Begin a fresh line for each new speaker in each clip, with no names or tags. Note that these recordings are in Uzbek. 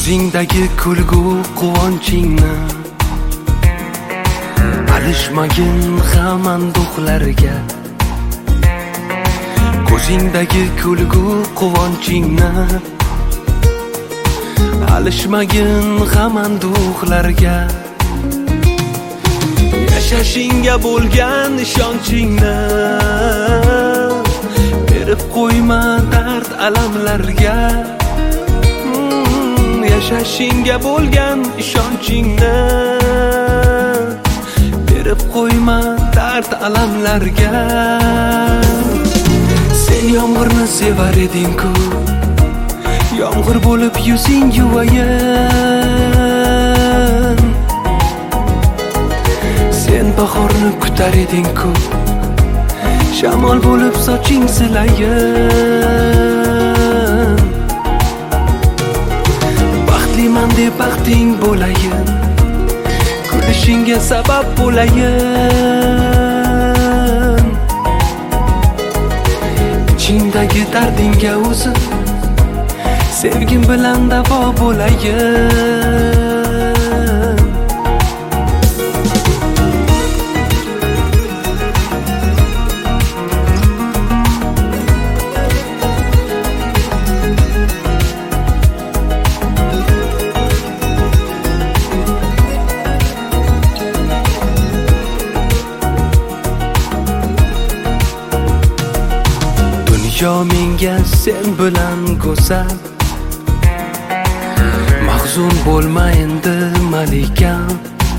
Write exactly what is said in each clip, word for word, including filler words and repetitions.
Ko'zingdagi kulgu quvonchingni alishmagin hamon do'qlarga. Ko'zingdagi kulgu quvonchingni alishmagin hamon do'qlarga. Yashashingga bo'lgan ishonchingni berib qo'yma dard alamlarga. Yashashingga bo'lgan ishonchingni berib qo'yma dard alamlarga. Sen yomg'irni sevar eding-ku, yomg'ir bo'lib yuzing yuvayin. Sen bahorni kutar eding-ku, shamol bo'lib soching silayin. Baxtliman deb baxting bo'layin, kulishingga sabab bo'layin. Ichingdagi dardingga o'zim sevgim bilan davo bo'layin. Dunyo menga sen bilan go'zal, mahzun bo'lma endi malikam.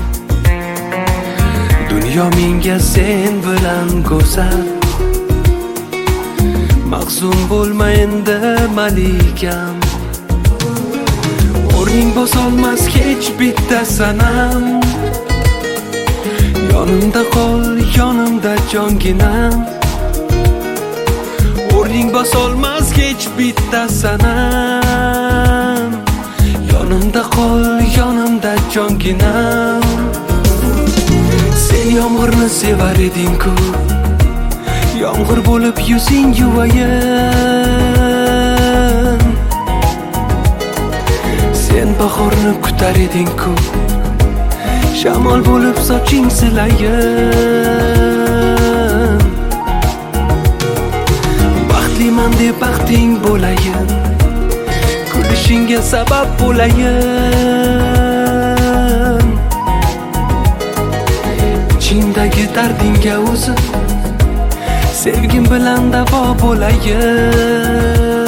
Dunyo menga sen bilan go'zal, mahzun bo'lma endi malikam. O'rning bosolmas hech bitta sanam, yonimda qol, yonimda jonginam. O'rning bosolmas hech bitta sanam, yonimda qol, yonimda jonginam. Sen yomg'irni sevar eding-ku, yomg'ir bo'lib yuzing yuvayin. Sen bahorni kutar eding-ku, shamol bo'lib soching silayin. Baxtliman deb baxting bo'layin, kulishingga sabab bo'layin. Ichingdagi dardingga o'zim sevgim bilan davo bo'layin.